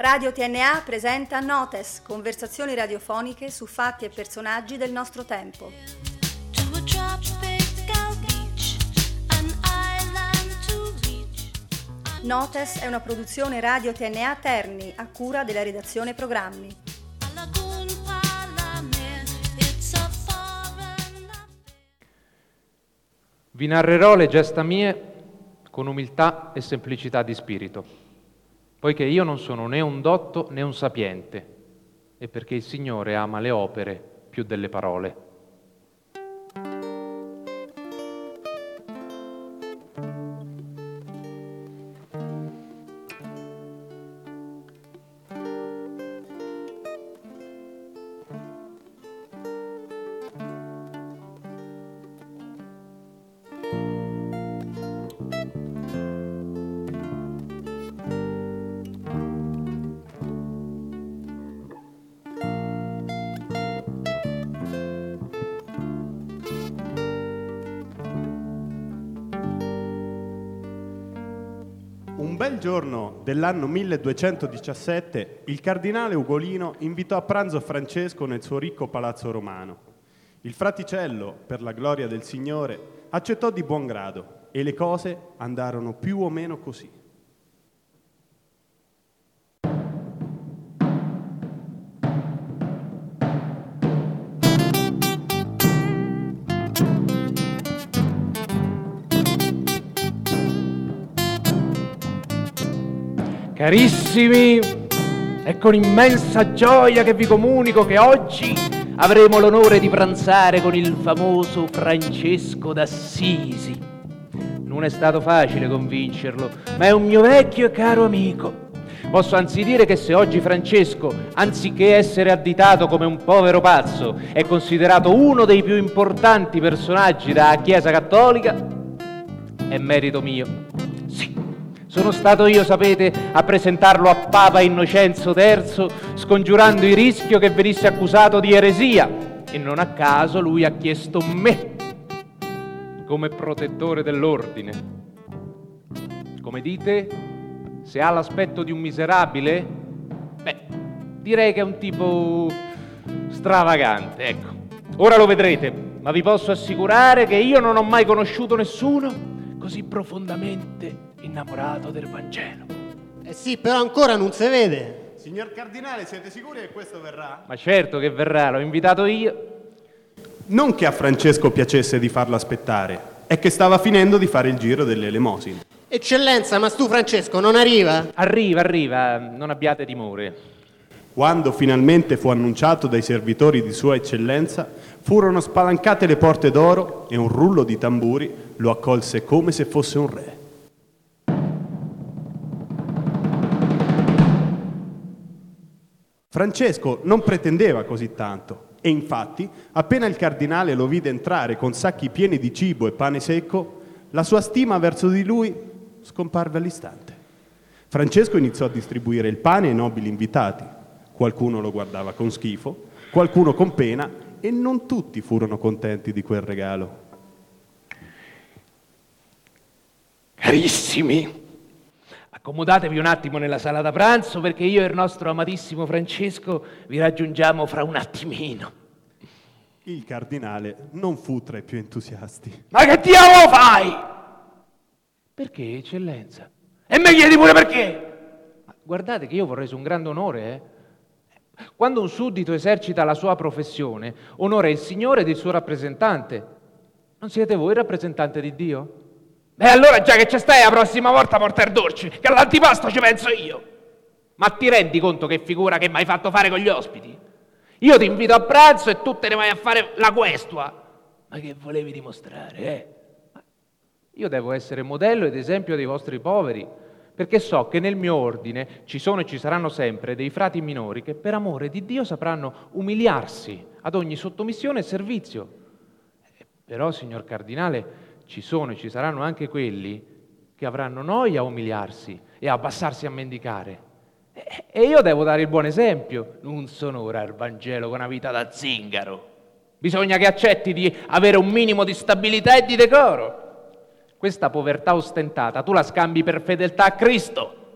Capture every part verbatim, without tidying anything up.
Radio T N A presenta Notes, conversazioni radiofoniche su fatti e personaggi del nostro tempo. Notes è una produzione Radio T N A Terni, a cura della redazione programmi. Vi narrerò le gesta mie con umiltà e semplicità di spirito, poiché io non sono né un dotto né un sapiente, e perché il Signore ama le opere più delle parole. Un bel giorno dell'anno milleduecentodiciassette il cardinale Ugolino invitò a pranzo Francesco nel suo ricco palazzo romano. Il fraticello, per la gloria del Signore, accettò di buon grado e le cose andarono più o meno così. Carissimi, è con immensa gioia che vi comunico che oggi avremo l'onore di pranzare con il famoso Francesco d'Assisi. Non è stato facile convincerlo, ma è un mio vecchio e caro amico. Posso anzi dire che se oggi Francesco, anziché essere additato come un povero pazzo, è considerato uno dei più importanti personaggi della Chiesa Cattolica, è merito mio. Sì. Sono stato io, sapete, a presentarlo a Papa Innocenzo terzo, scongiurando il rischio che venisse accusato di eresia. E non a caso lui ha chiesto me come protettore dell'ordine. Come dite, se ha l'aspetto di un miserabile? Beh, direi che è un tipo stravagante, ecco. Ora lo vedrete, ma vi posso assicurare che io non ho mai conosciuto nessuno così profondamente innamorato del Vangelo. Eh sì, però ancora non si vede. Signor Cardinale, siete sicuri che questo verrà? Ma certo che verrà, l'ho invitato io. Non che a Francesco piacesse di farlo aspettare, è che stava finendo di fare il giro delle elemosine. Eccellenza, ma tu Francesco non arriva? Arriva, arriva, non abbiate timore. Quando finalmente fu annunciato dai servitori di Sua Eccellenza, furono spalancate le porte d'oro e un rullo di tamburi lo accolse come se fosse un re. Francesco non pretendeva così tanto e infatti, appena il cardinale lo vide entrare con sacchi pieni di cibo e pane secco, la sua stima verso di lui scomparve all'istante. Francesco iniziò a distribuire il pane ai nobili invitati. Qualcuno lo guardava con schifo, qualcuno con pena e non tutti furono contenti di quel regalo. Carissimi, accomodatevi un attimo nella sala da pranzo perché io e il nostro amatissimo Francesco vi raggiungiamo fra un attimino. Il cardinale non fu tra i più entusiasti. Ma che diavolo fai? Perché, eccellenza? E mi chiedi pure perché? Ma guardate che io vorrei su un grande onore, eh? Quando un suddito esercita la sua professione, onora il Signore ed il suo rappresentante. Non siete voi il rappresentante di Dio? E allora già che ci stai, la prossima volta porta il dolce, che all'antipasto ci penso io. Ma ti rendi conto che figura che mi hai fatto fare con gli ospiti? Io ti invito a pranzo e tu te ne vai a fare la questua. Ma che volevi dimostrare, eh? Io devo essere modello ed esempio dei vostri poveri, perché so che nel mio ordine ci sono e ci saranno sempre dei frati minori che per amore di Dio sapranno umiliarsi ad ogni sottomissione e servizio. Però, signor Cardinale, ci sono e ci saranno anche quelli che avranno noia a umiliarsi e a abbassarsi a mendicare. E io devo dare il buon esempio. Non sono ora il Vangelo con una vita da zingaro. Bisogna che accetti di avere un minimo di stabilità e di decoro. Questa povertà ostentata tu la scambi per fedeltà a Cristo.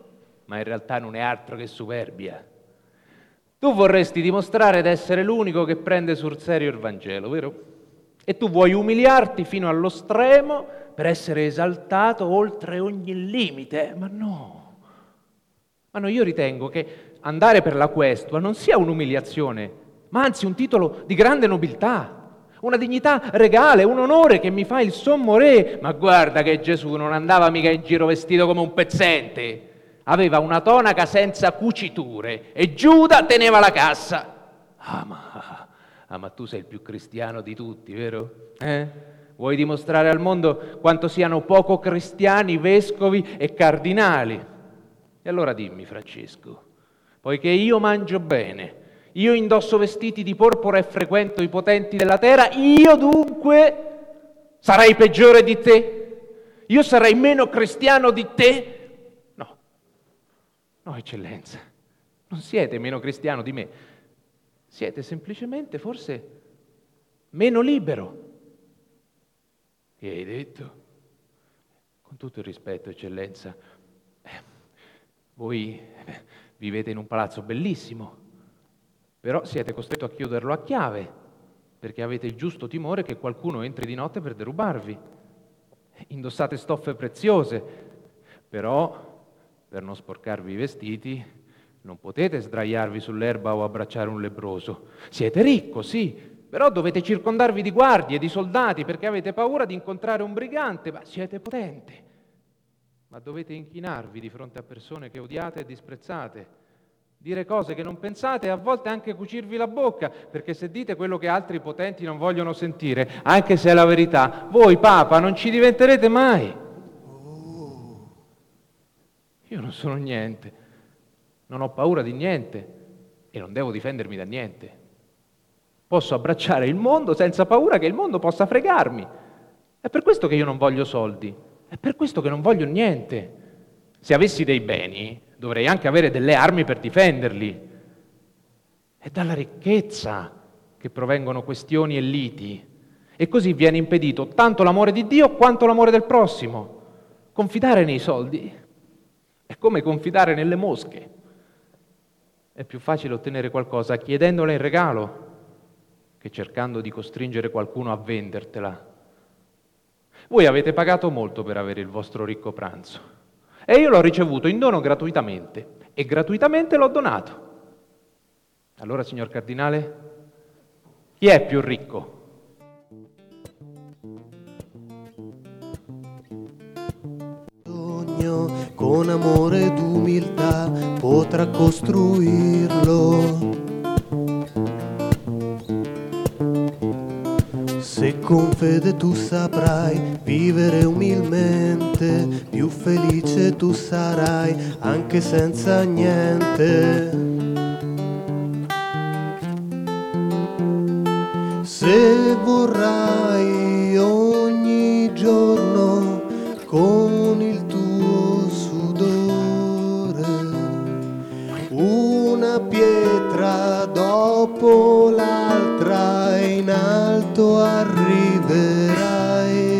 ma in realtà non è altro che superbia. Tu vorresti dimostrare di essere l'unico che prende sul serio il Vangelo, vero? E tu vuoi umiliarti fino allo stremo per essere esaltato oltre ogni limite, ma no. Ma no, io ritengo che andare per la questua non sia un'umiliazione, ma anzi un titolo di grande nobiltà. Una dignità regale, un onore che mi fa il sommo re. Ma guarda che Gesù non andava mica in giro vestito come un pezzente. Aveva una tonaca senza cuciture e Giuda teneva la cassa. Ah ma, ah, ma tu sei il più cristiano di tutti, vero? Eh? Vuoi dimostrare al mondo quanto siano poco cristiani vescovi e cardinali? E allora dimmi, Francesco, poiché io mangio bene, io indosso vestiti di porpora e frequento i potenti della terra, io dunque sarei peggiore di te? Io sarei meno cristiano di te? No, no, eccellenza, non siete meno cristiano di me, siete semplicemente forse meno libero. Che hai detto? Con tutto il rispetto, eccellenza, eh, voi eh, vivete in un palazzo bellissimo, però siete costretto a chiuderlo a chiave, perché avete il giusto timore che qualcuno entri di notte per derubarvi. Indossate stoffe preziose, però per non sporcarvi i vestiti non potete sdraiarvi sull'erba o abbracciare un lebbroso. Siete ricco, sì, però dovete circondarvi di guardie, di soldati, perché avete paura di incontrare un brigante, ma siete potente. Ma dovete inchinarvi di fronte a persone che odiate e disprezzate, dire cose che non pensate e a volte anche cucirvi la bocca, perché se dite quello che altri potenti non vogliono sentire, anche se è la verità, voi, Papa, non ci diventerete mai. Io non sono niente, non ho paura di niente e non devo difendermi da niente. Posso abbracciare il mondo senza paura che il mondo possa fregarmi. È per questo che io non voglio soldi, è per questo che non voglio niente. Se avessi dei beni, dovrei anche avere delle armi per difenderli. È dalla ricchezza che provengono questioni e liti, e così viene impedito tanto l'amore di Dio quanto l'amore del prossimo. Confidare nei soldi è come confidare nelle mosche. È più facile ottenere qualcosa chiedendole in regalo che cercando di costringere qualcuno a vendertela. Voi avete pagato molto per avere il vostro ricco pranzo e io l'ho ricevuto in dono gratuitamente e gratuitamente l'ho donato. Allora, signor Cardinale, chi è più ricco? Con amore ed umiltà potrà costruirlo. Se con fede tu saprai vivere umilmente, più felice tu sarai anche senza niente. Se vorrai ogni giorno con il tuo sudore una pietra dopo l'altra in alto arriverai.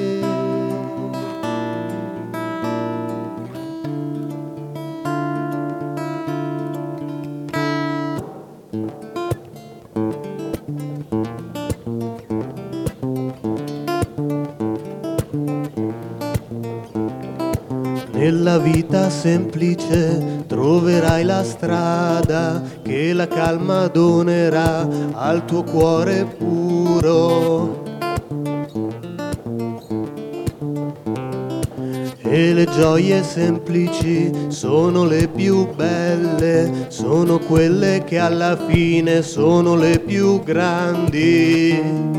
Nella vita semplice troverai la strada che la calma donerà al tuo cuore puro. E le gioie semplici sono le più belle, sono quelle che alla fine sono le più grandi.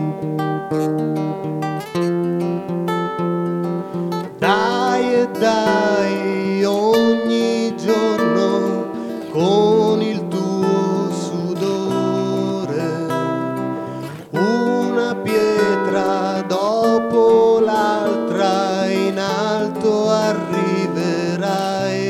Dai e dai ogni giorno con il tuo sudore una pietra dopo l'altra in alto arriverai.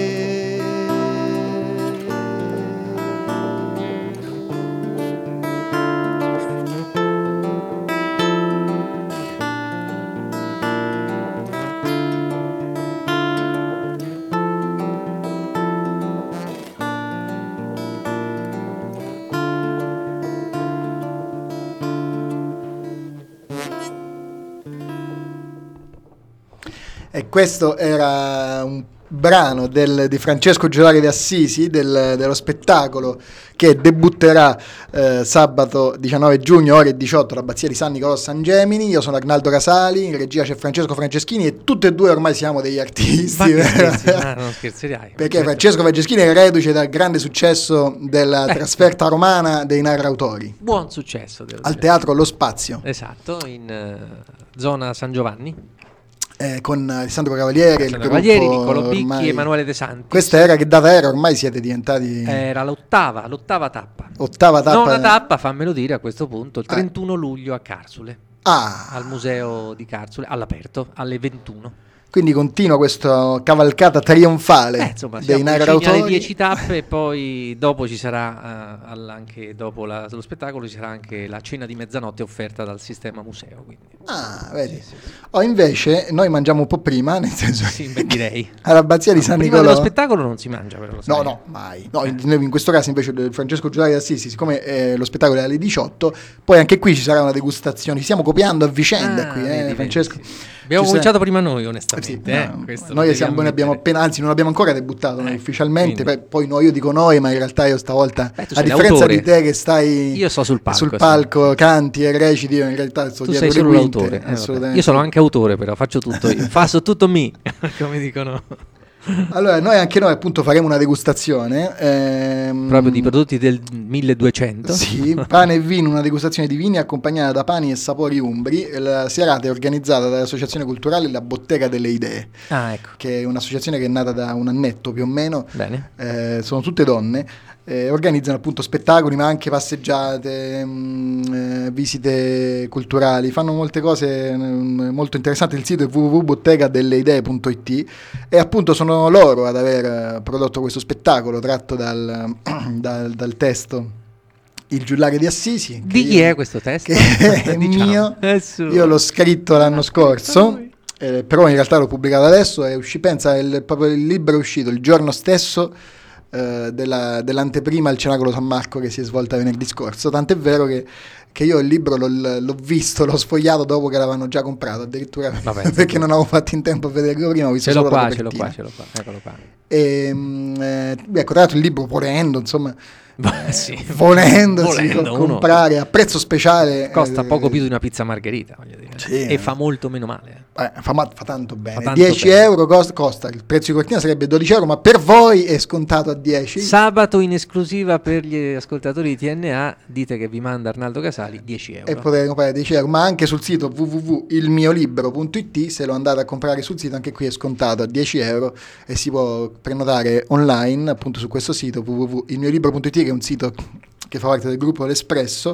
E questo era un brano del, di Francesco Giurare di Assisi, del, dello spettacolo che debutterà eh, sabato diciannove giugno ore diciotto all'Abbazia di San Nicolò San Gemini. Io sono Arnaldo Casali, in regia c'è Francesco Franceschini e tutte e due ormai siamo degli artisti. Ma scherzi, no, non scherzerai. Perché certo. Francesco Franceschini è reduce dal grande successo della Beh, trasferta romana dei narrautori. Buon successo. Devo al dire. Teatro Lo Spazio. Esatto, in uh, zona San Giovanni. Eh, con Alessandro Cavalieri, Alessandro Cavalieri, Niccolo Picchi, ormai... Emanuele De Santis. Questa era che data era? Ormai siete diventati... Era l'ottava, l'ottava tappa. Ottava tappa. Nona tappa, fammelo dire a questo punto, il trentuno luglio a Carsule. Ah. Al museo di Carsule, all'aperto, alle ventuno. Quindi continua questa cavalcata trionfale eh, insomma, dei narratori. Alle dieci tappe e poi dopo ci sarà uh, anche dopo la, lo spettacolo ci sarà anche la cena di mezzanotte offerta dal sistema museo. Quindi. Ah, vedi. Sì, sì, sì. Oh, invece noi mangiamo un po' prima, nel senso sì, beh, direi. all'Abbazia di no, San prima Nicolò. dello spettacolo non si mangia, però lo sai. No, no, mai. No, in, in questo caso invece Francesco Giurare d'Assisi, siccome eh, lo spettacolo è alle diciotto, poi anche qui ci sarà una degustazione. Ci stiamo copiando a vicenda ah, qui, vedi, eh, Francesco. Vedi, sì. Abbiamo Ci cominciato sei... prima noi, onestamente. Sì, eh, no, questo noi siamo, ne abbiamo appena, anzi, non abbiamo ancora debuttato noi eh, ufficialmente. quindi. Poi noi, io dico noi, ma in realtà io stavolta, Beh, a differenza l'autore. di te che stai io sto sul palco, sul palco canti e reciti, io in realtà sto tu dietro sei le solo quinte, l'autore. Eh, assolutamente. io sono anche autore, però faccio tutto io. Faccio tutto me, come dicono. Allora, noi anche noi appunto faremo una degustazione ehm, proprio di prodotti del milleduecento. Sì, pane e vino, una degustazione di vini accompagnata da pani e sapori umbri. La serata è organizzata dall'associazione culturale La Bottega delle Idee, ah, ecco. che è un'associazione che è nata da un annetto più o meno. Bene. Eh, sono tutte donne. Eh, organizzano appunto spettacoli ma anche passeggiate, mh, eh, visite culturali, fanno molte cose mh, molto interessanti. Il sito è w w w punto bottega delle idee punto i t e appunto sono loro ad aver prodotto questo spettacolo tratto dal, dal, dal testo Il Giullare di Assisi. Di chi io, è questo testo? Che è diciamo. mio, è io l'ho scritto l'anno scorso, eh, però in realtà l'ho pubblicato adesso, è usci, pensa, il, proprio il libro è uscito il giorno stesso Uh, della, dell'anteprima al Cenacolo San Marco che si è svolta venerdì scorso, tant'è vero che, che io il libro l'ho, l'ho visto, l'ho sfogliato dopo che l'avevano già comprato addirittura. Vabbè, perché non avevo fatto in tempo a vederlo prima, ho visto ce l'ho solo qua, la ce l'ho copertina. qua, ce l'ho qua, eccolo qua. E, eh, ecco, tra l'altro il libro volendo, insomma, eh, sì. volendo, volendo si può comprare a prezzo speciale, costa eh, poco più di una pizza margherita, voglio dire. Sì, e fa molto meno male. Eh, fa, fa tanto bene. Fa tanto dieci bene. euro costa, costa, il prezzo di cortina sarebbe dodici euro, ma per voi è scontato a dieci. Sabato in esclusiva per gli ascoltatori di T N A, dite che vi manda Arnaldo Casali dieci euro. E potete comprare dieci euro, ma anche sul sito w w w punto il mio libro punto i t, se lo andate a comprare sul sito, anche qui è scontato a dieci euro e si può prenotare online appunto su questo sito w w w punto il mio libro punto i t, che è un sito che fa parte del gruppo L'Espresso.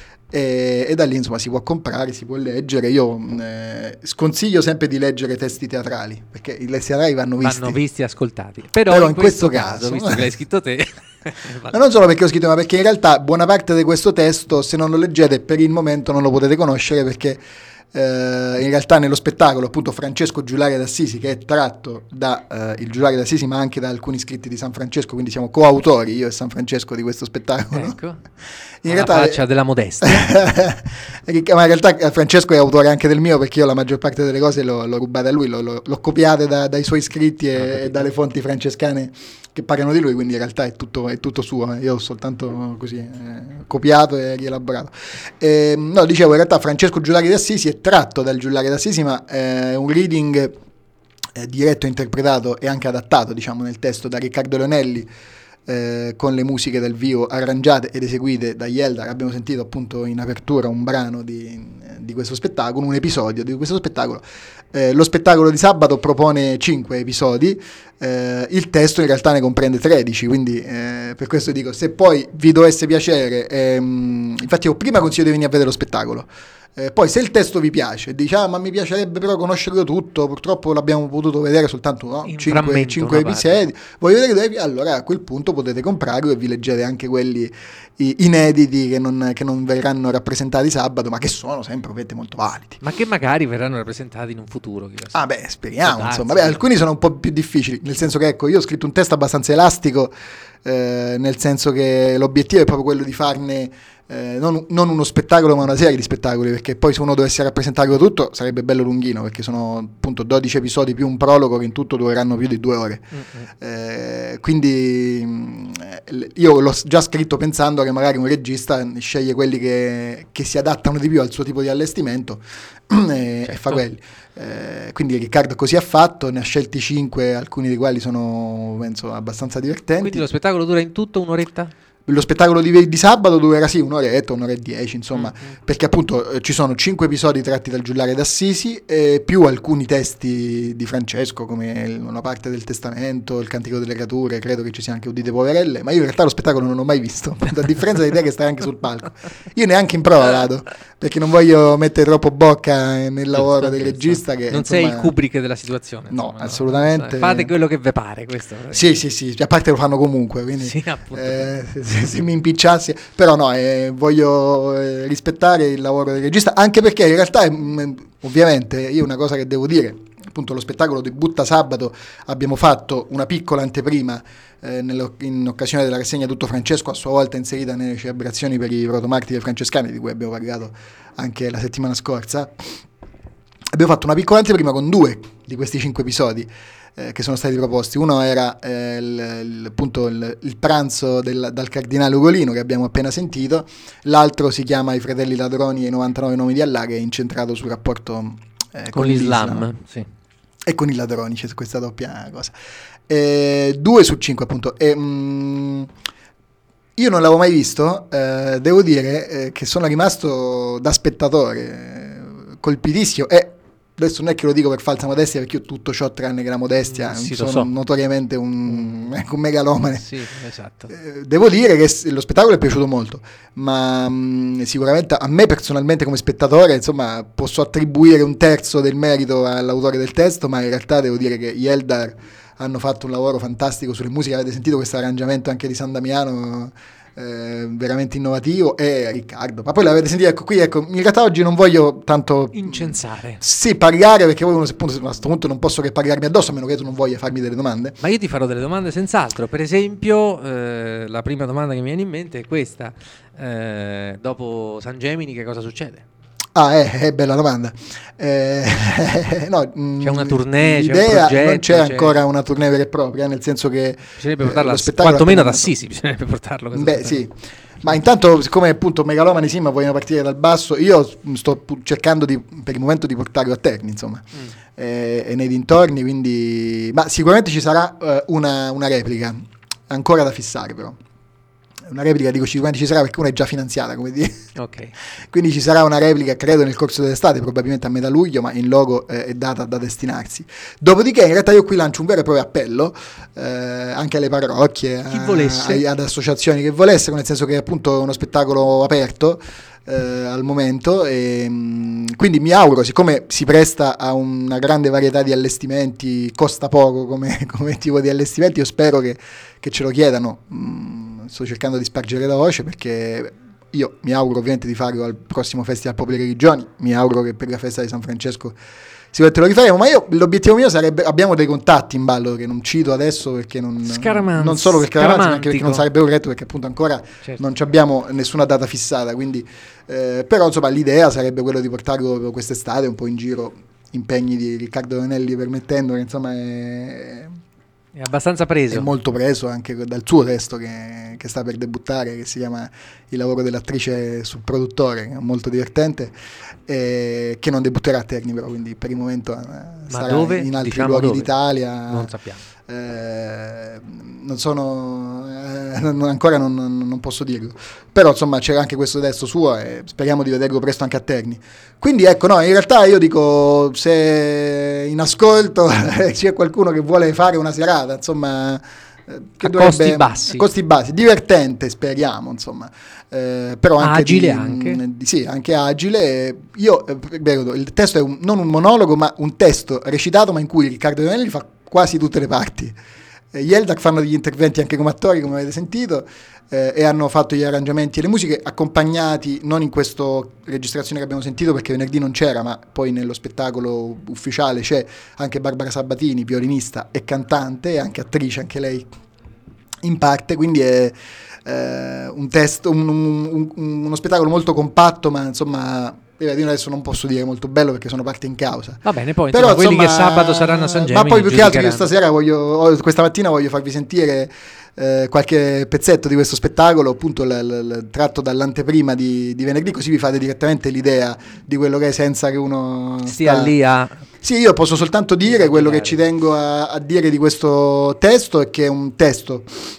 E, e da lì insomma si può comprare, si può leggere. Io eh, sconsiglio sempre di leggere testi teatrali, perché i testi teatrali vanno visti, vanno visti e ascoltati. Però, Però in, in questo, questo caso, caso visto che l'hai scritto te, ma non solo perché ho scritto, ma perché in realtà buona parte di questo testo, se non lo leggete per il momento non lo potete conoscere, perché Uh, in realtà nello spettacolo appunto Francesco Giullare d'Assisi, che è tratto da uh, il Giullare d'Assisi ma anche da alcuni scritti di San Francesco, quindi siamo coautori io e San Francesco di questo spettacolo. Ecco, in alla realtà faccia della modestia. ma in realtà Francesco è autore anche del mio, perché io la maggior parte delle cose l'ho, l'ho rubata a lui, l'ho, l'ho, l'ho copiate da, dai suoi scritti e, e dalle fonti francescane che parlano di lui, quindi in realtà è tutto, è tutto suo, io ho soltanto così eh, copiato e rielaborato. Eh, no, dicevo, in realtà Francesco Giullare d'Assisi è tratto dal Giullare d'Assisi, ma è un reading eh, diretto, interpretato e anche adattato, diciamo, nel testo da Riccardo Leonelli, eh, con le musiche dal vivo arrangiate ed eseguite da Yeldar. Abbiamo sentito appunto in apertura un brano di, di questo spettacolo, un episodio di questo spettacolo. Eh, lo spettacolo di sabato propone cinque episodi, eh, il testo in realtà ne comprende tredici, quindi eh, per questo dico, se poi vi dovesse piacere, ehm, infatti io prima consiglio di venire a vedere lo spettacolo, eh, poi se il testo vi piace e dici ah ma mi piacerebbe però conoscerlo tutto, purtroppo l'abbiamo potuto vedere soltanto no? cinque episodi, voglio vedere dove, allora a quel punto potete comprarlo e vi leggete anche quelli i, inediti che non, che non verranno rappresentati sabato, ma che sono sempre ovviamente molto validi, ma che magari verranno rappresentati in un futuro. Ah beh, speriamo, darsi, insomma. Beh, alcuni sono un po' più difficili, nel senso che ecco, io ho scritto un testo abbastanza elastico, eh, nel senso che l'obiettivo è proprio quello di farne Eh, non, non uno spettacolo ma una serie di spettacoli, perché poi se uno dovesse rappresentarlo tutto sarebbe bello lunghino, perché sono appunto dodici episodi più un prologo che in tutto dureranno più di due ore. Mm-hmm. Eh, quindi io l'ho già scritto pensando che magari un regista sceglie quelli che, che si adattano di più al suo tipo di allestimento e, certo. e fa quelli. Eh, quindi Riccardo così ha fatto, ne ha scelti cinque, alcuni dei quali sono penso abbastanza divertenti. Quindi lo spettacolo dura in tutto un'oretta? Lo spettacolo di, di sabato durerà sì un'oretta, un'ora e dieci, insomma, mm-hmm. perché appunto eh, ci sono cinque episodi tratti dal Giullare d'Assisi e più alcuni testi di Francesco, come una parte del Testamento, il Cantico delle Creature, credo che ci sia anche Udite Poverelle, ma io in realtà lo spettacolo non l'ho mai visto, a differenza di te che stai anche sul palco. Io neanche in prova vado, perché non voglio mettere troppo bocca nel lavoro del regista. Che, non insomma, sei il Kubrick della situazione. No, insomma, assolutamente. No. Fate quello che ve pare. Questo. Sì, sì, sì, a parte lo fanno comunque, quindi sì, appunto. Eh, se, se mi impicciassi, però no, eh, voglio eh, rispettare il lavoro del regista, anche perché in realtà mh, ovviamente io una cosa che devo dire, appunto lo spettacolo debutta sabato, abbiamo fatto una piccola anteprima eh, in occasione della rassegna Tutto Francesco, a sua volta inserita nelle celebrazioni per i protomartiri francescani, di cui abbiamo parlato anche la settimana scorsa. Abbiamo fatto una piccola anteprima con due di questi cinque episodi eh, che sono stati proposti. Uno era eh, il, il, appunto il, il pranzo del, dal cardinale Ugolino, che abbiamo appena sentito, l'altro si chiama I fratelli ladroni e i novantanove nomi di Allah, che è incentrato sul rapporto eh, con, con l'Islam, l'Islam. Sì. E con i ladroni, c'è questa doppia cosa. Eh, due su cinque appunto. E, mh, io non l'avevo mai visto, eh, devo dire eh, che sono rimasto da spettatore eh, colpitissimo, e adesso non è che lo dico per falsa modestia, perché io tutto ciò tranne che la modestia, sì, sono so. notoriamente un, mm. un megalomane. Sì, esatto. Eh, devo dire che lo spettacolo è piaciuto molto, ma mh, sicuramente a me personalmente come spettatore, insomma, posso attribuire un terzo del merito all'autore del testo, ma in realtà devo dire che gli Eldar hanno fatto un lavoro fantastico sulle musiche. Avete sentito questo arrangiamento anche di San Damiano, eh, veramente innovativo, e Riccardo, ma poi l'avete sentito, ecco qui, ecco, in realtà oggi non voglio tanto incensare, sì, parlare, perché poi uno, appunto, a questo punto non posso che parlarmi addosso, a meno che tu non voglia farmi delle domande. Ma io ti farò delle domande senz'altro. Per esempio eh, la prima domanda che mi viene in mente è questa: eh, dopo San Gemini che cosa succede? Ah, è, è bella domanda. Eh, no, c'è una tournée, c'è un progetto, non c'è, c'è ancora una tournée vera e propria, nel senso che bisognerebbe portarla, eh, quantomeno ad Assisi bisognerebbe portarlo. Beh, sì. Ma intanto, siccome appunto megalomani sì, ma vogliono partire dal basso, io sto cercando di, per il momento, di portarlo a Terni, insomma, mm. e, e nei dintorni, quindi, ma sicuramente ci sarà uh, una, una replica ancora da fissare, però. Una replica, dico sicuramente ci sarà, perché una è già finanziata, come dire. Okay. Quindi ci sarà una replica, credo, nel corso dell'estate, probabilmente a metà luglio, ma in logo eh, è data da destinarsi. Dopodiché in realtà io qui lancio un vero e proprio appello eh, anche alle parrocchie, chi volesse, a, ad associazioni che volessero, nel senso che è appunto uno spettacolo aperto eh, al momento, e mh, quindi mi auguro, siccome si presta a una grande varietà di allestimenti, costa poco come, come tipo di allestimenti, io spero che, che ce lo chiedano. Mh, sto cercando di spargere la voce, perché io mi auguro ovviamente di farlo al prossimo Festival Popoli e Religioni, mi auguro che per la festa di San Francesco sicuramente lo rifaremo, ma io l'obiettivo mio sarebbe, abbiamo dei contatti in ballo che non cito adesso, perché non, non solo per Scaramanzi, ma anche perché non sarebbe corretto, perché appunto ancora certo. non abbiamo nessuna data fissata, quindi eh, però insomma l'idea sarebbe quella di portarlo quest'estate un po' in giro, impegni di Riccardo Donelli permettendo, che insomma è... È abbastanza preso. È molto preso anche dal suo testo che, che sta per debuttare, che si chiama Il lavoro dell'attrice sul produttore, che è molto divertente, e che non debutterà a Terni però, quindi per il momento eh, sarà dove? in altri Diciamo luoghi dove? d'Italia. Non sappiamo. Eh, non sono eh, non, ancora non, non posso dirlo, però insomma c'era anche questo testo suo e speriamo di vederlo presto anche a Terni. Quindi ecco, no, in realtà io dico, se in ascolto c'è qualcuno che vuole fare una serata, insomma, che a dovrebbe, costi bassi, a costi bassi, divertente, speriamo, insomma, eh, però anche agile, di, anche di, sì, anche agile. Io il testo è un, non un monologo, ma un testo recitato, ma in cui Riccardo Donelli fa quasi tutte le parti. Gli Eldac fanno degli interventi anche come attori, come avete sentito, eh, e hanno fatto gli arrangiamenti e le musiche, accompagnati non in questa registrazione che abbiamo sentito, perché venerdì non c'era, ma poi nello spettacolo ufficiale c'è anche Barbara Sabatini, violinista e cantante, e anche attrice, anche lei in parte, quindi è, eh, un testo, un, un, un, uno spettacolo molto compatto, ma insomma... Io adesso non posso dire molto bello perché sono parte in causa. Va bene, poi però, insomma, quelli insomma, che sabato saranno a San Gemini. Ma poi più che altro io stasera voglio, questa mattina voglio farvi sentire eh, qualche pezzetto di questo spettacolo, appunto l, l, l, tratto dall'anteprima di, di venerdì, così vi fate direttamente l'idea di quello che è senza che uno stia sta... lì a... Sì, io posso soltanto dire quello che ci tengo a, a dire di questo testo, è che è un testo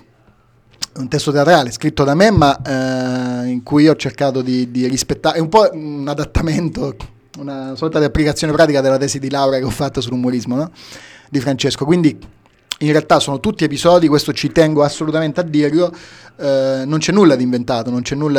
un testo teatrale scritto da me, ma eh, in cui io ho cercato di, di rispettare, è un po' un adattamento, una sorta di applicazione pratica della tesi di laurea che ho fatto sull'umorismo, no? Di Francesco. Quindi in realtà sono tutti episodi, questo ci tengo assolutamente a dirlo, eh, non c'è nulla di inventato, non c'è nulla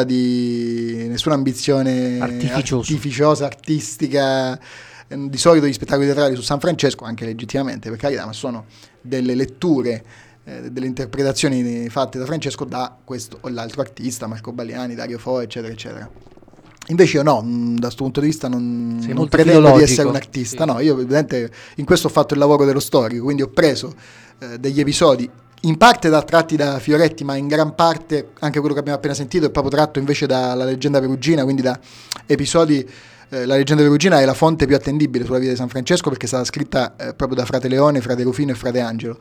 di nessuna ambizione artificiosa, artificiosa artistica. Di solito gli spettacoli teatrali su San Francesco, anche legittimamente per carità, ma sono delle letture, delle interpretazioni fatte da Francesco da questo o l'altro artista, Marco Balliani, Dario Fo, eccetera eccetera. Invece io no, da questo punto di vista non, non pretendo filologico. Di essere un artista, sì. No, io evidente in questo ho fatto il lavoro dello storico, quindi ho preso eh, degli episodi in parte da tratti da Fioretti, ma in gran parte anche quello che abbiamo appena sentito è proprio tratto invece dalla leggenda perugina, quindi da episodi. Eh, la leggenda perugina è la fonte più attendibile sulla vita di San Francesco perché è stata scritta eh, proprio da Frate Leone, Frate Rufino e Frate Angelo.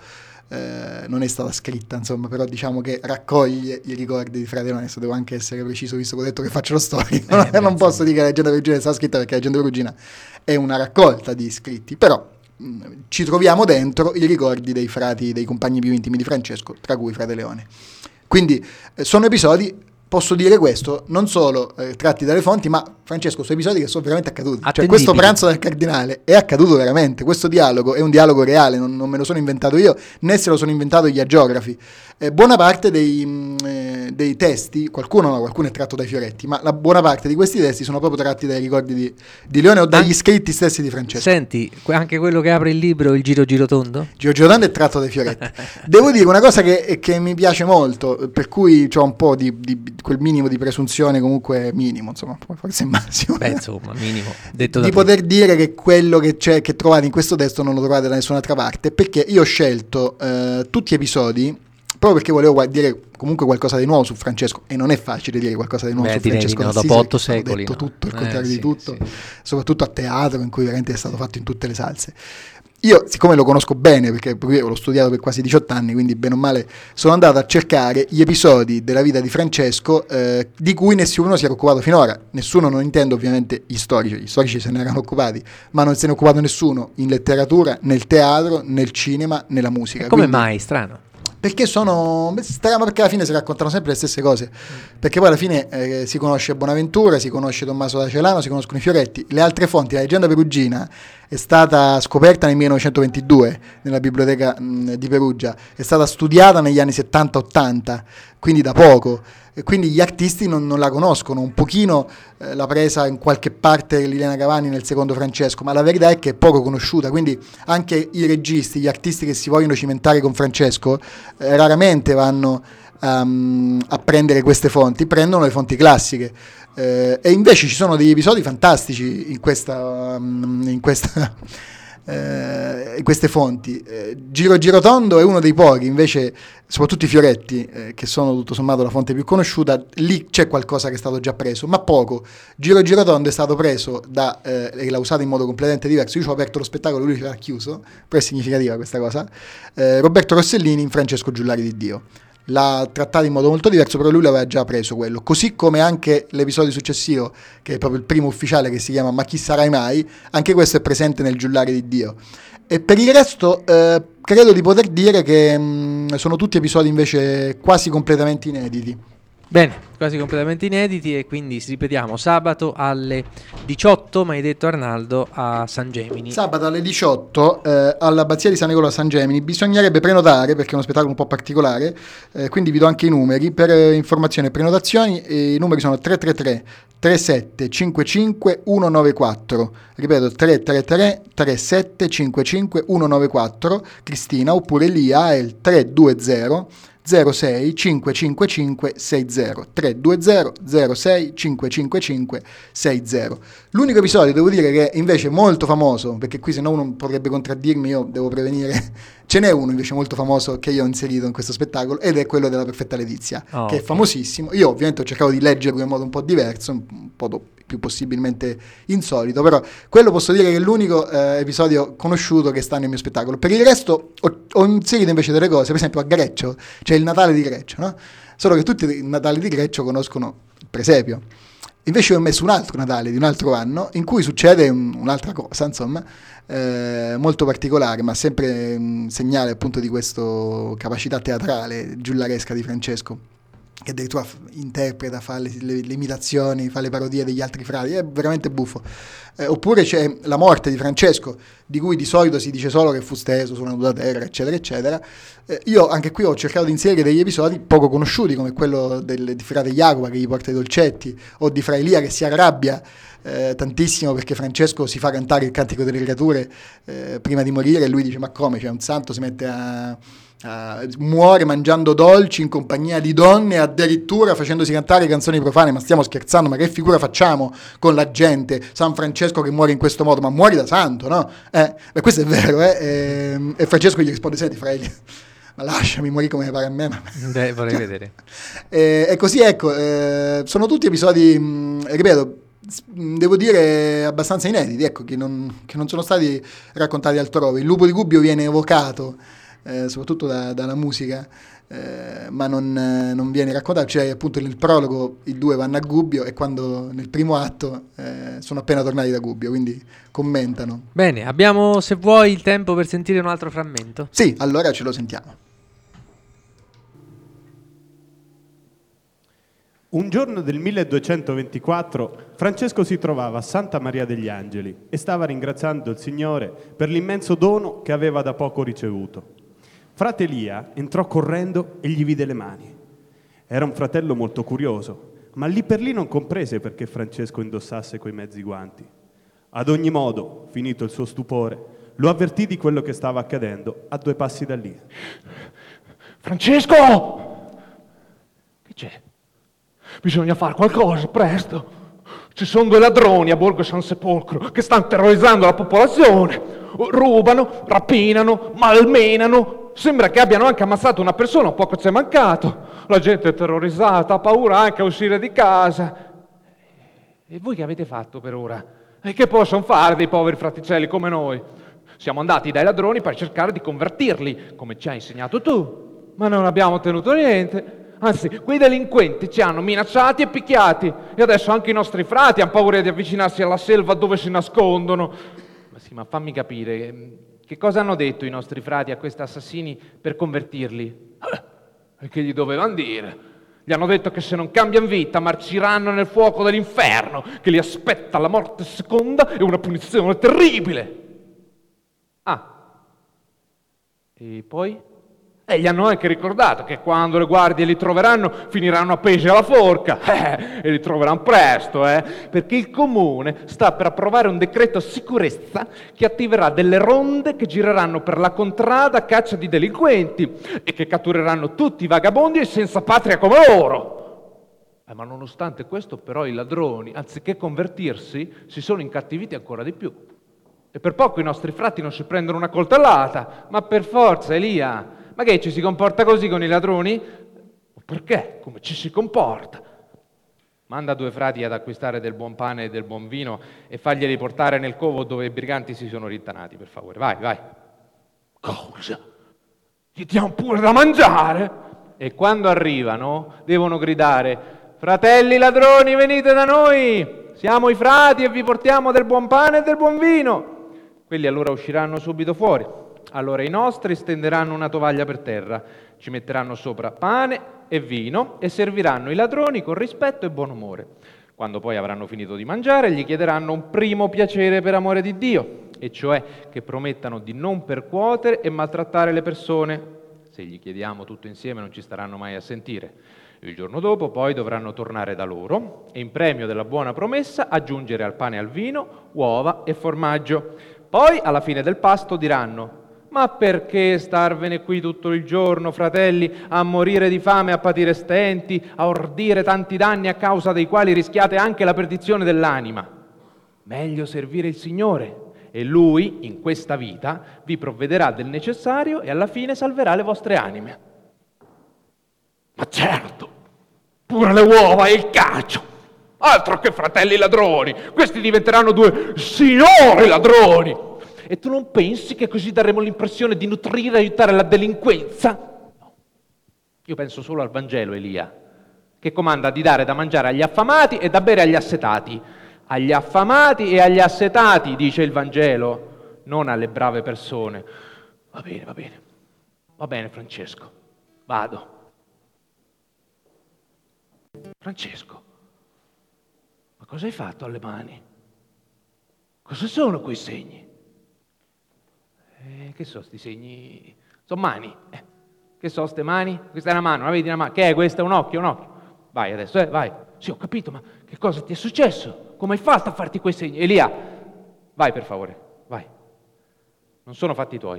Eh, non è stata scritta, insomma, però diciamo che raccoglie i ricordi di Frate Leone. Adesso devo anche essere preciso, visto che ho detto che faccio lo storico. Eh, non beh, posso dire che la leggenda perugina è stata scritta perché la leggenda perugina è una raccolta di scritti, però mh, ci troviamo dentro i ricordi dei frati, dei compagni più intimi di Francesco, tra cui Frate Leone. Quindi eh, sono episodi. Posso dire questo, non solo eh, tratti dalle fonti, ma Francesco, sono episodi che sono veramente accaduti. Cioè, questo pranzo del cardinale è accaduto veramente, questo dialogo è un dialogo reale, non, non me lo sono inventato io, né se lo sono inventato gli agiografi. Eh, buona parte dei, mh, eh, dei testi, qualcuno no, qualcuno è tratto dai Fioretti, ma la buona parte di questi testi sono proprio tratti dai ricordi di, di Leone o dagli scritti stessi di Francesco. Senti, anche quello che apre il libro, il Giro Giro Tondo? Giro Giro Tondo è tratto dai Fioretti. Devo dire una cosa che, che mi piace molto, per cui ho un po' di, di quel minimo di presunzione, comunque minimo, insomma, forse il massimo. Beh, insomma, minimo. Detto di poter te. Dire che quello che c'è, che trovate in questo testo non lo trovate da nessun'altra parte, perché io ho scelto eh, tutti episodi proprio perché volevo dire comunque qualcosa di nuovo su Francesco, e non è facile dire qualcosa di nuovo. Beh, su Francesco no, d'Assisi, dopo otto secoli detto no. tutto, il eh, contrario sì, di tutto, sì. Soprattutto a teatro, in cui veramente è stato fatto in tutte le salse. Io, siccome lo conosco bene, perché io l'ho studiato per quasi diciotto anni, quindi bene o male sono andato a cercare gli episodi della vita di Francesco eh, di cui nessuno si era occupato finora. Nessuno, non intendo ovviamente gli storici, gli storici se ne erano occupati, ma non se ne è occupato nessuno in letteratura, nel teatro, nel cinema, nella musica. E come quindi, mai? Strano. Perché sono strano, perché alla fine si raccontano sempre le stesse cose, perché poi alla fine eh, si conosce Bonaventura, si conosce Tommaso da Celano, si conoscono i Fioretti. Le altre fonti, la leggenda perugina è stata scoperta nel millenovecentoventidue nella biblioteca mh, di Perugia, è stata studiata negli anni settanta ottanta, quindi da poco, e quindi gli artisti non, non la conoscono. Un pochino eh, l'ha presa in qualche parte Liliana Cavani nel secondo Francesco, ma la verità è che è poco conosciuta, quindi anche i registi, gli artisti che si vogliono cimentare con Francesco eh, raramente vanno um, a prendere queste fonti, prendono le fonti classiche. Eh, e invece ci sono degli episodi fantastici in questa, um, in questa eh, in queste fonti. eh, Giro Giro Tondo è uno dei pochi, invece soprattutto i Fioretti, eh, che sono tutto sommato la fonte più conosciuta, lì c'è qualcosa che è stato già preso, ma poco. Giro Giro Tondo è stato preso da eh, e l'ha usato in modo completamente diverso. Io ci ho aperto lo spettacolo, lui l'ha chiuso, però è significativa questa cosa. eh, Roberto Rossellini in Francesco Giullari di Dio l'ha trattato in modo molto diverso, però lui l'aveva già preso quello, così come anche l'episodio successivo, che è proprio il primo ufficiale, che si chiama Ma chi sarai mai, anche questo è presente nel Giullare di Dio. E per il resto eh, credo di poter dire che mh, sono tutti episodi invece quasi completamente inediti. Bene, quasi completamente inediti, e quindi ripetiamo, sabato alle diciotto, ma hai detto Arnaldo, a San Gemini. Sabato alle diciotto eh, all'Abbazia di San Nicola a San Gemini. Bisognerebbe prenotare perché è uno spettacolo un po' particolare, eh, quindi vi do anche i numeri per eh, informazioni e prenotazioni. E i numeri sono tre tre tre tre sette cinque cinque uno nove quattro, ripeto tre tre tre tre sette cinque cinque uno nove quattro, Cristina, oppure Lia è il tre due zero zero sei cinque cinque cinque sei zero tre due zero zero sei cinque cinque cinque sei zero. L'unico episodio, devo dire, che è invece molto famoso, perché qui se no uno potrebbe contraddirmi, io devo prevenire, ce n'è uno invece molto famoso che io ho inserito in questo spettacolo, ed è quello della Perfetta Letizia, oh, che è okay. famosissimo. Io ovviamente ho cercato di leggerlo in modo un po' diverso, un po' do- più possibilmente insolito, però quello posso dire che è l'unico eh, episodio conosciuto che sta nel mio spettacolo. Per il resto ho, ho inserito invece delle cose, per esempio a Greccio c'è il Natale di Greccio, no? Solo che tutti i Natali di Greccio conoscono il presepio. Invece ho messo un altro Natale di un altro anno in cui succede un, un'altra cosa, insomma, eh, molto particolare, ma sempre un segnale appunto di questa capacità teatrale giullaresca di Francesco, che addirittura f- interpreta, fa le, le, le imitazioni, fa le parodie degli altri frati, è veramente buffo. Eh, oppure c'è la morte di Francesco, di cui di solito si dice solo che fu steso su una nuda terra, eccetera, eccetera. Eh, io anche qui ho cercato di inserire degli episodi poco conosciuti, come quello del, di frate Jacopo che gli porta i dolcetti, o di fra Elia che si arrabbia eh, tantissimo perché Francesco si fa cantare il Cantico delle Creature eh, prima di morire, e lui dice: ma come, cioè un santo si mette a... Uh, muore mangiando dolci in compagnia di donne, addirittura facendosi cantare canzoni profane. Ma stiamo scherzando? Ma che figura facciamo con la gente? San Francesco che muore in questo modo, ma muori da santo, no? Eh, beh, questo è vero, eh? E, e Francesco gli risponde: senti fratelli, ma lasciami morire come pare a me. Ma... Beh, vorrei vedere. e, e così, ecco, eh, sono tutti episodi, mh, ripeto, devo dire abbastanza inediti, ecco, che non, che non sono stati raccontati altrove. Il lupo di Gubbio viene evocato Eh, soprattutto da, dalla musica, eh, ma non, eh, non viene raccontato. Cioè, appunto, nel prologo i due vanno a Gubbio, e quando nel primo atto eh, sono appena tornati da Gubbio, quindi commentano. Bene, abbiamo, se vuoi, il tempo per sentire un altro frammento. Sì, allora ce lo sentiamo. Un giorno del milleduecentoventiquattro Francesco si trovava a Santa Maria degli Angeli e stava ringraziando il Signore per l'immenso dono che aveva da poco ricevuto. Frate Elia entrò correndo e gli vide le mani. Era un fratello molto curioso, ma lì per lì non comprese perché Francesco indossasse quei mezzi guanti. Ad ogni modo, finito il suo stupore, lo avvertì di quello che stava accadendo a due passi da lì. Francesco! Che c'è? Bisogna fare qualcosa, presto. Ci sono due ladroni a Borgo San Sepolcro che stanno terrorizzando la popolazione. Rubano, rapinano, malmenano. Sembra che abbiano anche ammazzato una persona, poco ci è mancato. La gente è terrorizzata, ha paura anche a uscire di casa. E voi che avete fatto per ora? E che possono fare dei poveri fraticelli come noi? Siamo andati dai ladroni per cercare di convertirli, come ci hai insegnato tu, ma non abbiamo ottenuto niente. Anzi, quei delinquenti ci hanno minacciati e picchiati, e adesso anche i nostri frati hanno paura di avvicinarsi alla selva dove si nascondono. Ma sì, ma fammi capire, che cosa hanno detto i nostri frati a questi assassini per convertirli? E che gli dovevano dire? Gli hanno detto che se non cambiano vita marciranno nel fuoco dell'inferno, che li aspetta la morte seconda e una punizione terribile. Ah, e poi? E gli hanno anche ricordato che quando le guardie li troveranno finiranno appesi alla forca, eh, e li troveranno presto, eh, perché il comune sta per approvare un decreto sicurezza che attiverà delle ronde che gireranno per la contrada a caccia di delinquenti e che cattureranno tutti i vagabondi e senza patria come loro. Eh, ma nonostante questo, però, i ladroni, anziché convertirsi, si sono incattiviti ancora di più. E per poco i nostri frati non si prendono una coltellata, ma per forza, Elia. Ma che, ci si comporta così con i ladroni? Perché? Come ci si comporta? Manda due frati ad acquistare del buon pane e del buon vino e faglieli portare nel covo dove i briganti si sono rintanati, per favore. Vai, vai. Cosa? Gli diamo pure da mangiare? E quando arrivano devono gridare: fratelli ladroni, venite da noi! Siamo i frati e vi portiamo del buon pane e del buon vino. Quelli allora usciranno subito fuori. Allora i nostri stenderanno una tovaglia per terra, ci metteranno sopra pane e vino e serviranno i ladroni con rispetto e buon umore. Quando poi avranno finito di mangiare, gli chiederanno un primo piacere per amore di Dio, e cioè che promettano di non percuotere e maltrattare le persone. Se gli chiediamo tutto insieme non ci staranno mai a sentire. Il giorno dopo poi dovranno tornare da loro e in premio della buona promessa aggiungere al pane e al vino uova e formaggio. Poi alla fine del pasto diranno: Ma perché starvene qui tutto il giorno, fratelli, a morire di fame, a patire stenti, a ordire tanti danni a causa dei quali rischiate anche la perdizione dell'anima? Meglio servire il Signore, e Lui, in questa vita, vi provvederà del necessario e alla fine salverà le vostre anime. Ma certo, pure le uova e il cacio. Altro che fratelli ladroni, questi diventeranno due signori ladroni. E tu non pensi che così daremo l'impressione di nutrire e aiutare la delinquenza? No. Io penso solo al Vangelo, Elia, che comanda di dare da mangiare agli affamati e da bere agli assetati. Agli affamati e agli assetati, dice il Vangelo, non alle brave persone. Va bene, va bene. Va bene, Francesco. Vado. Francesco, ma cosa hai fatto alle mani? Cosa sono quei segni? Eh, che sono sti segni? Sono mani. Eh, che sono ste mani? Questa è una mano, la vedi una mano? Che è questa? Un occhio, un occhio. Vai adesso, eh, vai. Sì, ho capito, ma che cosa ti è successo? Come hai fatto a farti quei segni? Elia, vai per favore, vai. Non sono fatti tuoi.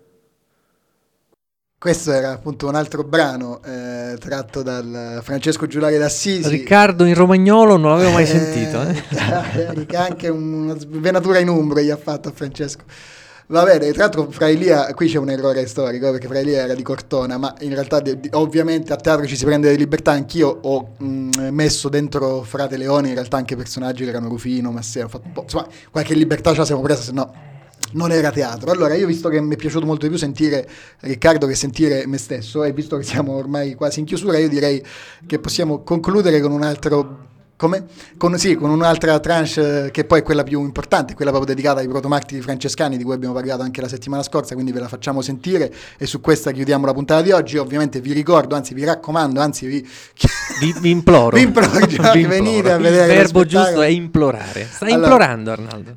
Questo era appunto un altro brano eh, tratto dal Francesco Giulari d'Assisi. Riccardo in romagnolo non l'avevo mai sentito. Eh. Anche una svenatura in umbro gli ha fatto a Francesco. Va bene, tra l'altro Fra Elia, qui c'è un errore storico perché Fra Elia era di Cortona, ma in realtà di, di, ovviamente a teatro ci si prende delle libertà. Anch'io ho mh, messo dentro Frate Leone in realtà anche personaggi che erano Rufino, Massero, ho fatto un po', insomma qualche libertà ce la siamo presa, se no non era teatro. Allora io, visto che mi è piaciuto molto di più sentire Riccardo che sentire me stesso, e visto che siamo ormai quasi in chiusura, io direi che possiamo concludere con un altro... Come? Con, sì, con un'altra tranche che poi è quella più importante, quella proprio dedicata ai protomartiri francescani di cui abbiamo parlato anche la settimana scorsa, quindi ve la facciamo sentire e su questa chiudiamo la puntata di oggi. Ovviamente vi ricordo, anzi vi raccomando, anzi vi, vi, vi imploro, vi imploro diciamo, vi che venite imploro. a vedere. Il verbo giusto è implorare. Stai allora, implorando, Arnaldo.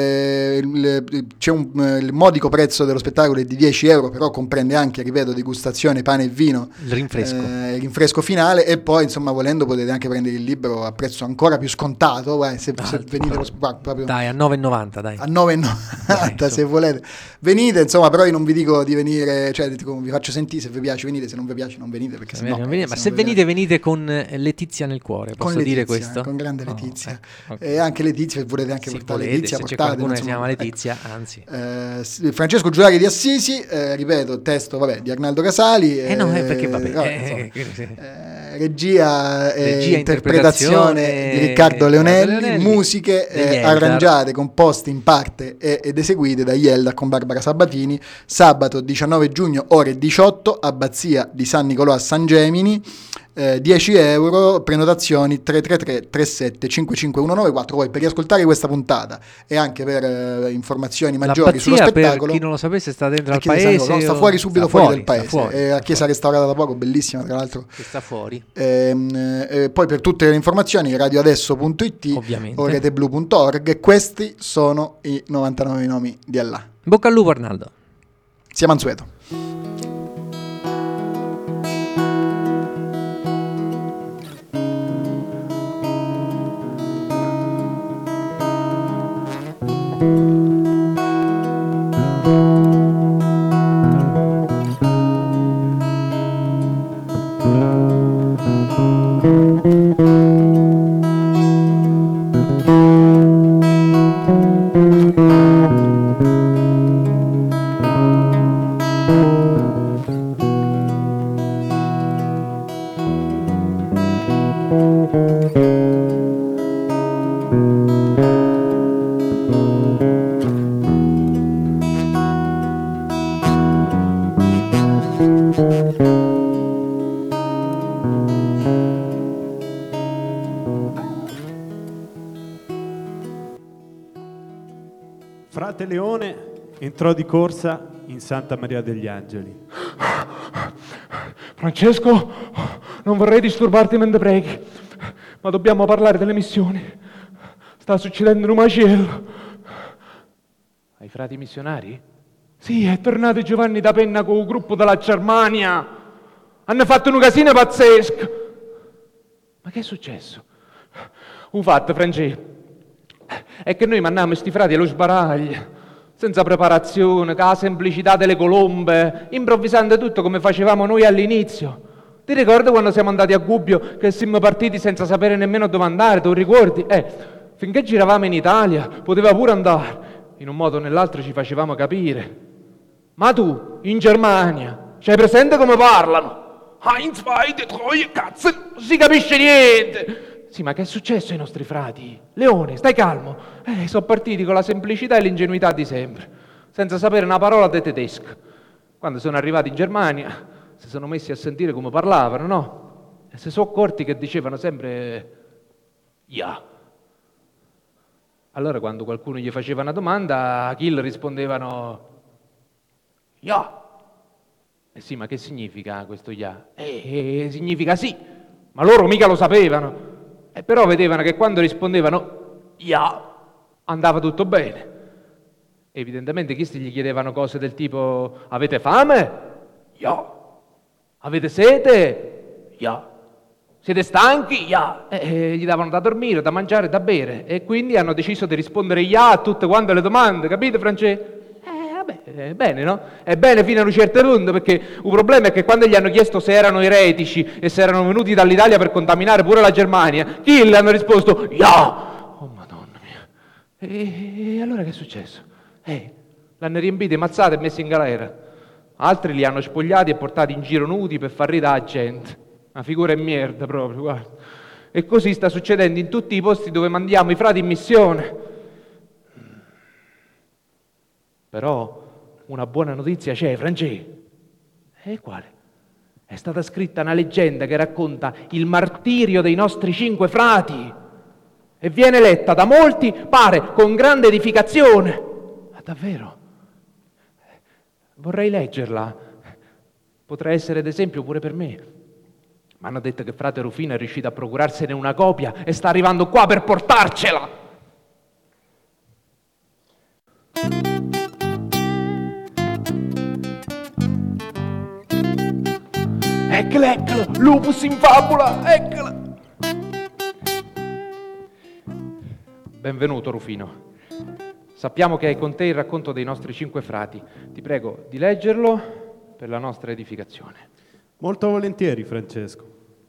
Eh, il, c'è un il modico prezzo dello spettacolo è di dieci euro, però comprende anche, ripeto, degustazione, pane e vino, il rinfresco, eh, il rinfresco finale, e poi insomma volendo potete anche prendere il libro a prezzo ancora più scontato, eh, se, se venite lo, proprio dai a nove e novanta, dai a nove e novanta se volete venite, insomma, però io non vi dico di venire, cioè dico, vi faccio sentire, se vi piace venite, se non vi piace non venite, perché se no, venite, ma se, se venite venite con Letizia nel cuore, posso con dire Letizia, questo? Con grande Letizia, oh, ecco, okay. E anche Letizia, se volete anche sì, portare volete, Letizia, se portate, c'è qualcuno insomma, che si chiama ecco. Letizia, anzi eh, Francesco Giulari di Assisi, eh, ripeto, testo vabbè di Arnaldo Casali, eh, eh no, eh, perché vabbè, no, eh, insomma, eh, regia e regia, interpretazione di Riccardo Leonelli, Leonelli, musiche eh, arrangiate, composte in parte e, ed eseguite da Yelda con Barbara Sabatini. Sabato diciannove giugno ore diciotto, Abbazia di San Nicolò a San Gemini, eh, dieci euro, prenotazioni tre tre tre tre sette cinque cinque uno nove quattro. Poi per riascoltare questa puntata e anche per eh, informazioni maggiori L'abbazia, sullo spettacolo, per chi non lo sapesse, sta dentro al paese, paese, no, sta fuori subito sta fuori, fuori del paese, fuori, è la chiesa restaurata da poco, bellissima tra l'altro, che sta fuori. Ehm, eh, poi per tutte le informazioni radioadesso punto it ovviamente, o reteblu punto org. Questi sono i novantanove nomi di Allah. Bocca al lupo, Arnaldo. Sia mansueto. Frate Leone entrò di corsa in Santa Maria degli Angeli. Francesco, non vorrei disturbarti mentre preghi, ma dobbiamo parlare delle missioni. Sta succedendo un macello. Ai frati missionari? Sì, è tornato Giovanni da Penna con un gruppo della Germania. Hanno fatto un casino pazzesco. Ma che è successo? Un fatto, Francesco, è che noi mandiamo sti frati allo sbaraglio. senza preparazione, con la semplicità delle colombe, improvvisando tutto come facevamo noi all'inizio. Ti ricordi quando siamo andati a Gubbio che siamo partiti senza sapere nemmeno dove andare, tu ricordi? Eh, finché giravamo in Italia, poteva pure andare, in un modo o nell'altro ci facevamo capire. Ma tu, in Germania, c'hai presente come parlano? Eins, zwei, drei, cazzo, non si capisce niente. Sì, ma che è successo ai nostri frati? Leone, stai calmo. Eh, sono partiti con la semplicità e l'ingenuità di sempre, senza sapere una parola di tedesco. Quando sono arrivati in Germania, si sono messi a sentire come parlavano, no? E si sono accorti che dicevano sempre ja. Allora quando qualcuno gli faceva una domanda, a Kill rispondevano ja. Eh sì, ma che significa questo ja? Eh, eh, significa sì, ma loro mica lo sapevano. E però vedevano che quando rispondevano ja, andava tutto bene. Evidentemente questi gli chiedevano cose del tipo avete fame? Ja. Avete sete? Ja. Siete stanchi? Ja. E, e gli davano da dormire, da mangiare, da bere. E quindi hanno deciso di rispondere ja a tutte quante le domande, capite Francesco? Eh, vabbè, è bene, no? È bene fino a un certo punto, perché il problema è che quando gli hanno chiesto se erano eretici e se erano venuti dall'Italia per contaminare pure la Germania, chi le hanno risposto ja. Oh madonna mia. E, e allora che è successo? Eh, l'hanno riempito, mazzato e messo in galera. Altri li hanno spogliati e portati in giro nudi per far ridere la gente. Una figura di merda proprio, guarda. E così sta succedendo in tutti i posti dove mandiamo i frati in missione. Però una buona notizia c'è, Francesco. E quale? È stata scritta una leggenda che racconta il martirio dei nostri cinque frati e viene letta da molti, pare, con grande edificazione. Ma davvero? Vorrei leggerla. Potrà essere d'esempio pure per me. Mi hanno detto che frate Rufino è riuscito a procurarsene una copia e sta arrivando qua per portarcela. Eccola, eccola, lupus in fabula, eccola. Benvenuto Rufino. Sappiamo che hai con te il racconto dei nostri cinque frati. Ti prego di leggerlo per la nostra edificazione. Molto volentieri, Francesco.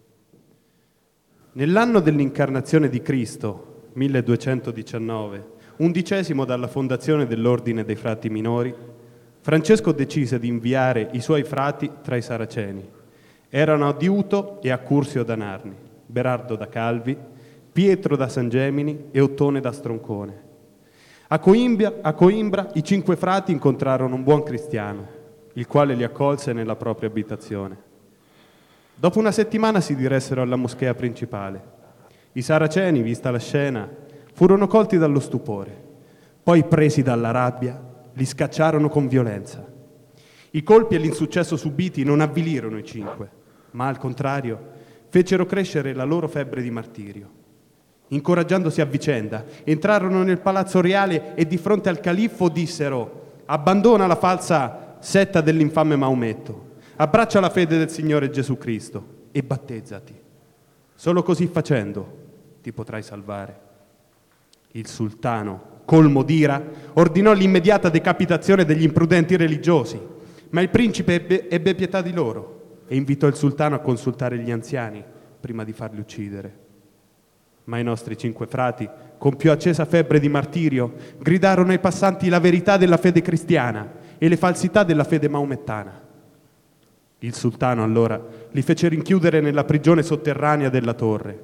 Nell'anno dell'incarnazione di Cristo, milleduecentodiciannove, undicesimo dalla fondazione dell'Ordine dei Frati Minori, Francesco decise di inviare i suoi frati tra i Saraceni. Erano Adiuto e Accursio da Narni, Berardo da Calvi, Pietro da San Gemini e Ottone da Stroncone. A Coimbra, a Coimbra i cinque frati incontrarono un buon cristiano, il quale li accolse nella propria abitazione. Dopo una settimana si diressero alla moschea principale. I saraceni, vista la scena, furono colti dallo stupore. Poi, presi dalla rabbia, li scacciarono con violenza. I colpi e l'insuccesso subiti non avvilirono i cinque, ma al contrario fecero crescere la loro febbre di martirio. Incoraggiandosi a vicenda, entrarono nel palazzo reale e di fronte al califfo dissero: abbandona la falsa setta dell'infame Maometto, abbraccia la fede del Signore Gesù Cristo e battezzati. Solo così facendo ti potrai salvare. Il sultano, colmo d'ira, ordinò l'immediata decapitazione degli imprudenti religiosi, ma il principe ebbe, ebbe pietà di loro e invitò il sultano a consultare gli anziani prima di farli uccidere. Ma i nostri cinque frati, con più accesa febbre di martirio, gridarono ai passanti la verità della fede cristiana e le falsità della fede maomettana. Il sultano allora li fece rinchiudere nella prigione sotterranea della torre.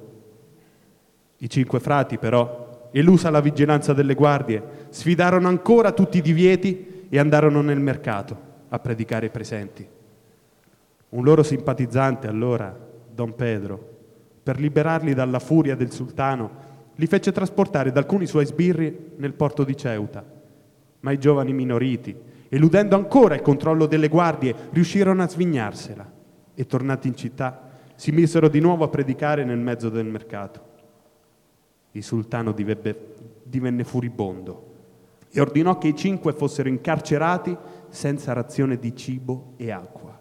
I cinque frati però, elusa la vigilanza delle guardie, sfidarono ancora tutti i divieti e andarono nel mercato a predicare ai presenti. Un loro simpatizzante allora, Don Pedro, per liberarli dalla furia del sultano, li fece trasportare da alcuni suoi sbirri nel porto di Ceuta. Ma i giovani minoriti, eludendo ancora il controllo delle guardie, riuscirono a svignarsela e, tornati in città, si misero di nuovo a predicare nel mezzo del mercato. Il sultano divenne, divenne furibondo e ordinò che i cinque fossero incarcerati senza razione di cibo e acqua.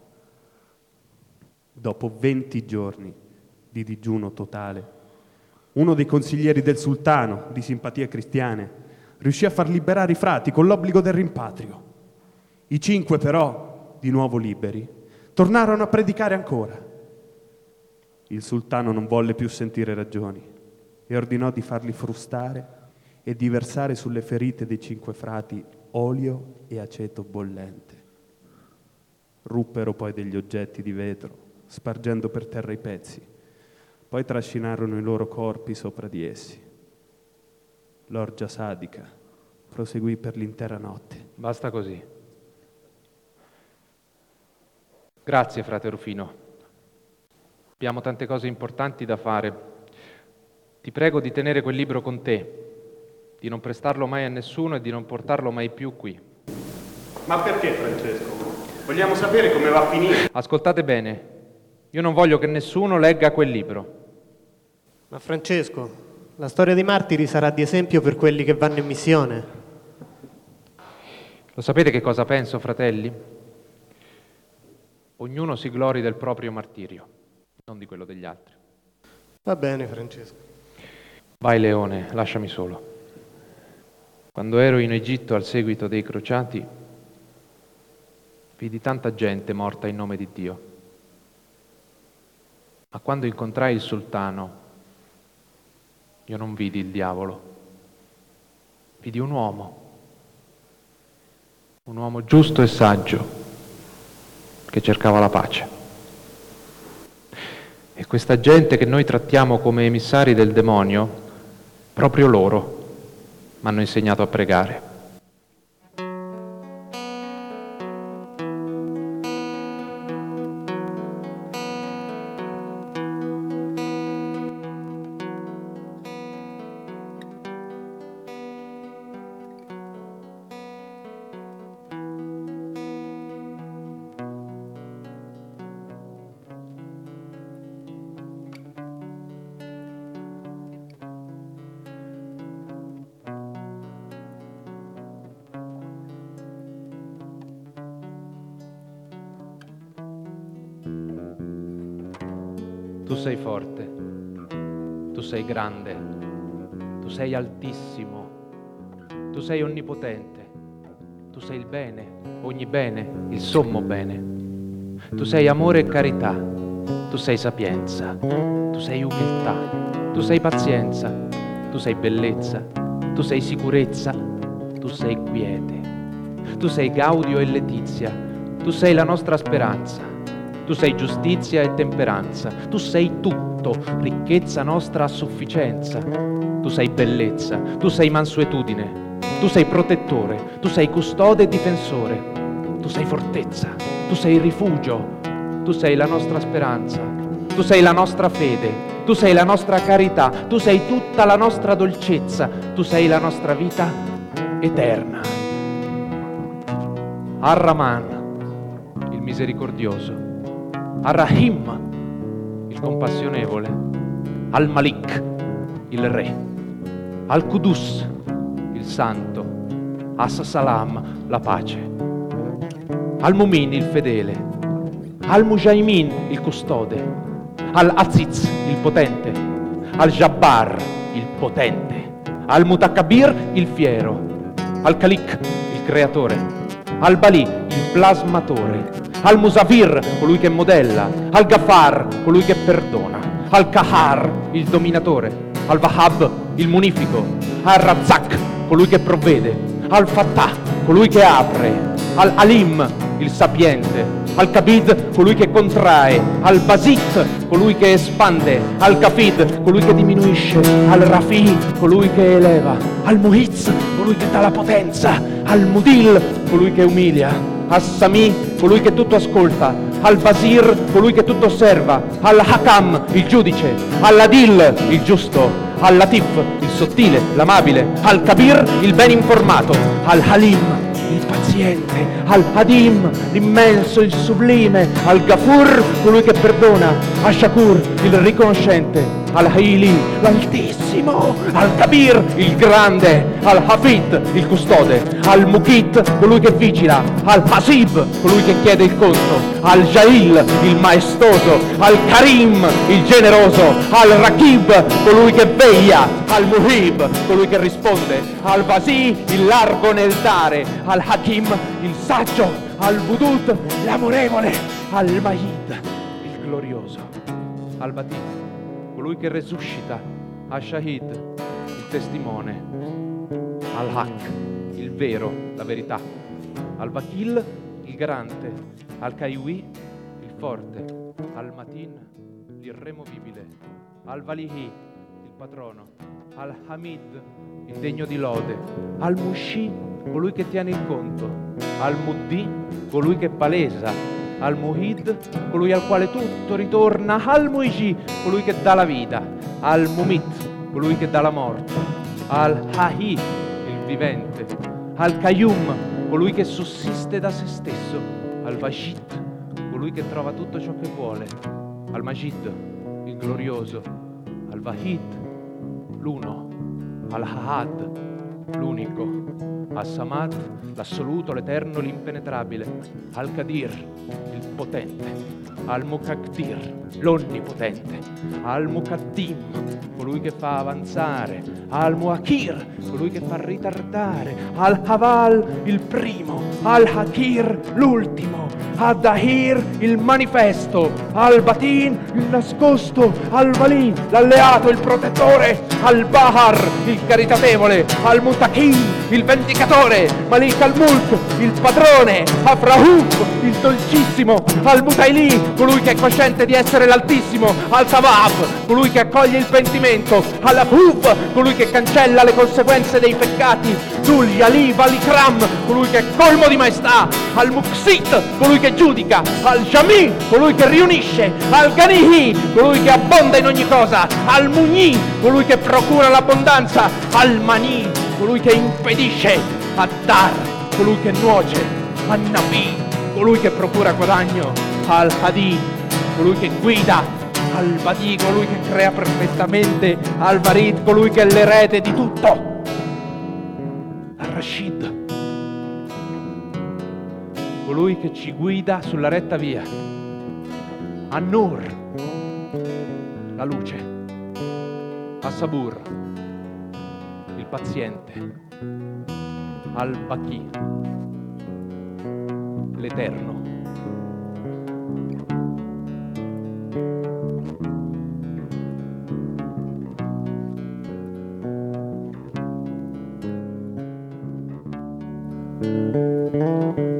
Dopo venti giorni di digiuno totale, uno dei consiglieri del sultano, di simpatie cristiane, riuscì a far liberare i frati con l'obbligo del rimpatrio. I cinque però, di nuovo liberi, tornarono a predicare ancora. Il sultano non volle più sentire ragioni e ordinò di farli frustare e di versare sulle ferite dei cinque frati olio e aceto bollente. Ruppero poi degli oggetti di vetro, spargendo per terra i pezzi. Poi trascinarono i loro corpi sopra di essi. L'orgia sadica proseguì per l'intera notte. Basta così. Grazie, frate Rufino. Abbiamo tante cose importanti da fare. Ti prego di tenere quel libro con te, di non prestarlo mai a nessuno e di non portarlo mai più qui. Ma perché, Francesco? Vogliamo sapere come va a finire. Ascoltate bene, io non voglio che nessuno legga quel libro. Ma Francesco, la storia dei martiri sarà di esempio per quelli che vanno in missione. Lo sapete che cosa penso, fratelli? Ognuno si glori del proprio martirio, non di quello degli altri. Va bene, Francesco. Vai, Leone, lasciami solo. Quando ero in Egitto al seguito dei crociati, vidi tanta gente morta in nome di Dio. Ma quando incontrai il sultano, io non vidi il diavolo. Vidi un uomo, un uomo giusto e saggio, che cercava la pace. E questa gente che noi trattiamo come emissari del demonio, proprio loro mi hanno insegnato a pregare. Tu sei forte, tu sei grande, tu sei altissimo, tu sei onnipotente, tu sei il bene, ogni bene, il sommo bene. Tu sei amore e carità, tu sei sapienza, tu sei umiltà, tu sei pazienza, tu sei bellezza, tu sei sicurezza, tu sei quiete, tu sei Gaudio e Letizia, tu sei la nostra speranza. Tu sei giustizia e temperanza, tu sei tutto, ricchezza nostra a sufficienza. Tu sei bellezza, tu sei mansuetudine, tu sei protettore, tu sei custode e difensore. Tu sei fortezza, tu sei rifugio, tu sei la nostra speranza, tu sei la nostra fede, tu sei la nostra carità, tu sei tutta la nostra dolcezza, tu sei la nostra vita eterna. Ar-Rahman, il misericordioso. Ar-Rahim, il compassionevole. Al-Malik, il re. Al-Qudus, il santo. As-Salam, la pace. Al-Mumin, il fedele. Al-Mujaimin, il custode. Al-Aziz, il potente. Al-Jabbar, il potente. Al-Mutakabbir, il fiero. Al-Khalik, il creatore. Al-Bali, il plasmatore. Al-Musavir, colui che modella. Al-Ghaffar, colui che perdona. Al-Kahar, il dominatore. Al-Wahhab, il munifico. Al-Razzaq, colui che provvede. Al-Fattah, colui che apre. Al-Alim, il sapiente. Al-Kabid, colui che contrae. Al-Basit, colui che espande. Al-Kafid, colui che diminuisce. Al-Rafi, colui che eleva. Al-Muhiz, colui che dà la potenza. Al-Mudil, colui che umilia. As-Sami, colui che tutto ascolta. Al-Basir, colui che tutto osserva. Al-Hakam, il giudice. Al-Adil, il giusto. Al-Latif, il sottile, l'amabile. Al-Kabir, il ben informato. Al-Halim, il paziente. Al-Hadim, l'immenso, il sublime. Al-Ghafur, colui che perdona. Al-Shakur, il riconoscente. Al-Haili, l'altissimo. primo, Al-Kabir, il grande, Al-Hafid, il custode, Al-Mukit, colui che vigila, Al-Hasib, colui che chiede il conto, Al-Jail, il maestoso, Al-Karim, il generoso, Al-Rakib, colui che veglia, Al-Muhib, colui che risponde, Al-Basi, il largo nel dare, Al-Hakim, il saggio, Al-Budut, l'amorevole, Al-Mahid, il glorioso, Al-Batin, colui che resuscita, Al-Shahid, il testimone, Al-Haq, il vero, la verità, Al-Bakil, il garante, Al-Kaiwi, il forte, Al-Matin, l'irremovibile, Al-Valihi, il patrono, Al-Hamid, il degno di lode, Al-Mushi, colui che tiene il conto, Al-Muddi, colui che palesa, Al-Muhid, colui al quale tutto ritorna, Al-Muiji, colui che dà la vita, Al-Mumit, colui che dà la morte, Al-Hahi, il vivente, Al-Qayyum, colui che sussiste da se stesso, Al-Vashid, colui che trova tutto ciò che vuole, Al-Majid, il glorioso, Al-Wahid, l'uno, Al-Ahad, l'unico, As-Samad, l'assoluto, l'eterno, l'impenetrabile, Al-Qadir, il potente, Al-Muqaddir, l'onnipotente, Al-Muqaddim, colui che fa avanzare, Al-Muakir, colui che fa ritardare, Al-Haval, il primo, Al-Hakir, l'ultimo, Ad-Dahir, il manifesto, Al-Batin, il nascosto, Al-Wali, l'alleato, il protettore, Al-Bahar, il caritatevole, Al-Mutakin, il vendicatore, Malik al-Mulk, il padrone, Afrahuk, il dolcissimo, Al-Mutaili, colui che è cosciente di essere l'altissimo, Al-Tawab, colui che accoglie il pentimento, Al-Ahub, colui che cancella le conseguenze dei peccati, Dul Yalib al-Ikram, colui che è colmo di maestà, Al-Muqsit, colui che giudica, Al-Jami, colui che riunisce, Al-Ganihi, colui che abbonda in ogni cosa, Al-Mugni, colui che procura l'abbondanza, Al-Mani, colui che impedisce, Ad-Dar, colui che nuoce, An-Nabi, colui che procura guadagno, Al-Hadi, colui che guida, Al-Badi, colui che crea perfettamente, Al-Barid, colui che è l'erede di tutto, Al-Rashid, colui che ci guida sulla retta via, An-Nur, la luce, As-Sabur, il paziente, Al-Baqi, l'eterno. Thank you.